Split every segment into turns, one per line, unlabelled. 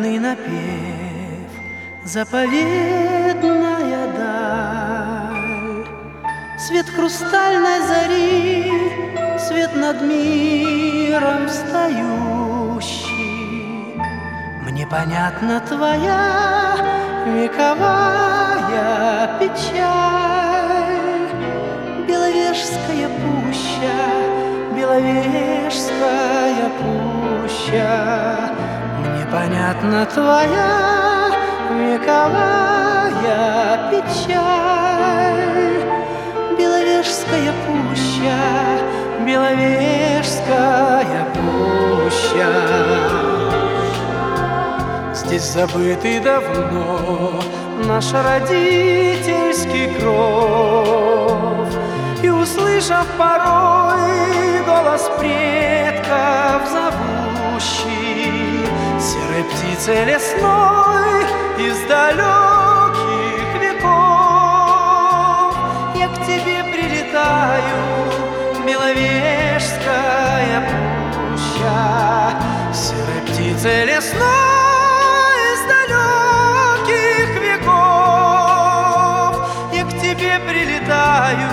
заветный напев, заповедная даль, свет хрустальной зари, свет над миром встающий. Мне понятна твоя вековая печаль, Беловежская пуща, Беловежская пуща. Мне понятна твоя вековая печаль, Беловежская пуща, Беловежская пуща. Здесь забытый давно наш родительский кров, и, услышав порой голос предков зовущий, серой птицей лесной из далеких веков, я к тебе прилетаю, Беловежская пуща, серой птицей лесной из далеких веков, я к тебе прилетаю,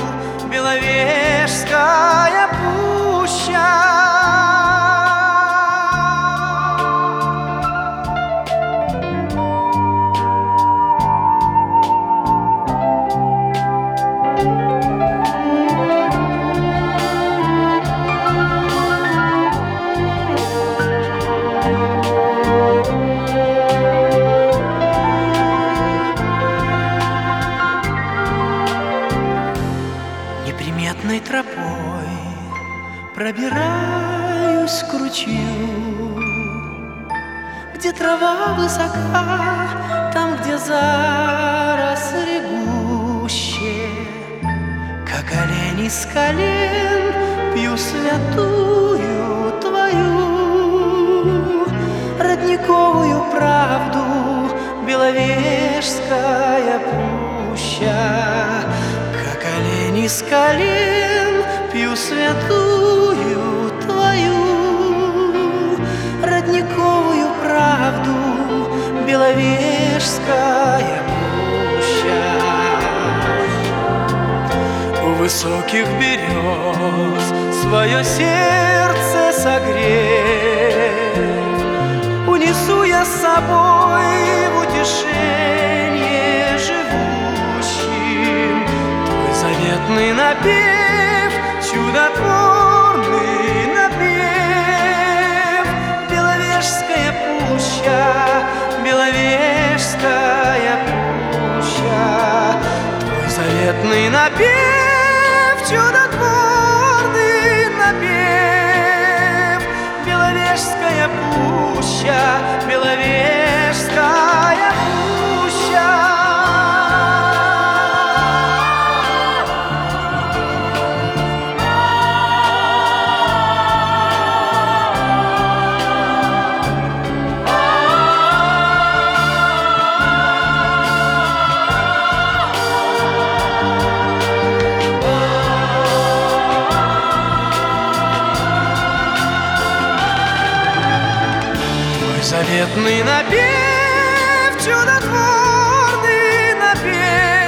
Беловежская пуща. Неприметной тропой пробираюсь к ручью, где трава высока, там, где заросли гуще. Как олень из колен пью святую твою родниковую правду, Беловежская пуща. Как олень из колен пью святую твою родниковую правду, Беловежская пуща. У высоких берез свое сердце согрев, унесу я с собой в утешение живущим твой заветный напев, чудотворный напев. Беловежская пуща, Беловежская пуща, твой заветный напев, чудотворный напев. Беловежская пуща, Беловежская пуща. Заветный напев, чудотворный напев.